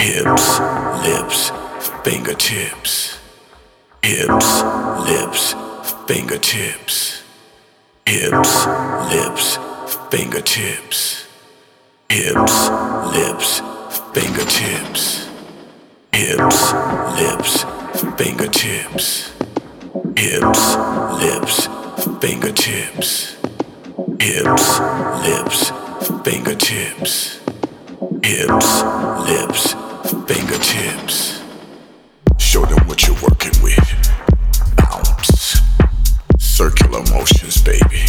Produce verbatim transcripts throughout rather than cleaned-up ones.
Hips, lips, fingertips. Hips, lips, fingertips. Hips, lips, fingertips. Hips, lips, fingertips. Hips, lips, fingertips. Hips, lips, fingertips. Hips, lips, fingertips. Hips, lips, fingertips. Show them what you're working with. Bounce. Circular motions, baby.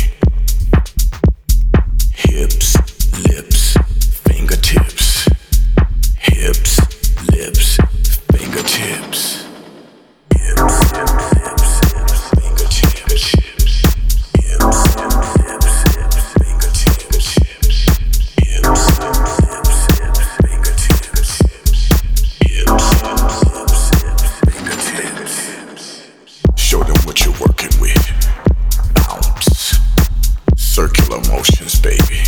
Hips, lips, fingertips. Hips, lips, fingertips. Hips, lips, lips, lips, fingertips. Hips, lips, lips, lips, fingertips. Hips, lips, lips, lips, fingertips. Hips, lips, lips, lips, fingertips. Show them what you're working with. Bounce. Circular motions, baby.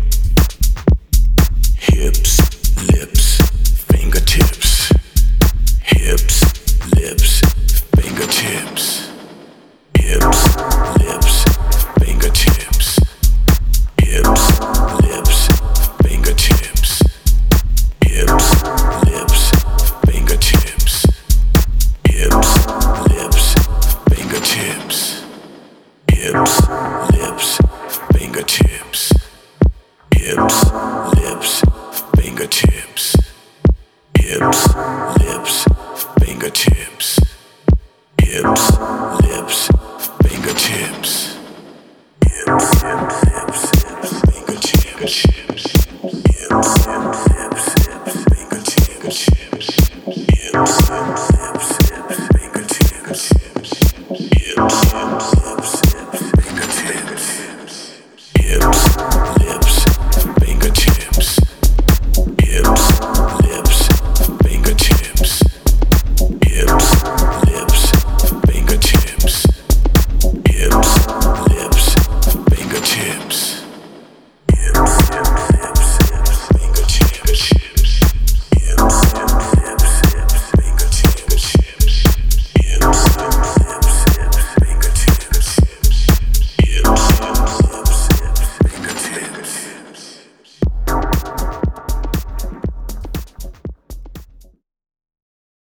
Hips, lips, fingertips. Hips, lips, fingertips. Hips, lips, fingertips. Hips, lips, fingertips. Hips, lips, fingertips. Hips, lips, fingertips. Hips, lips, fingertips. Hips, lips, fingertips. Hips, lips, fingertips.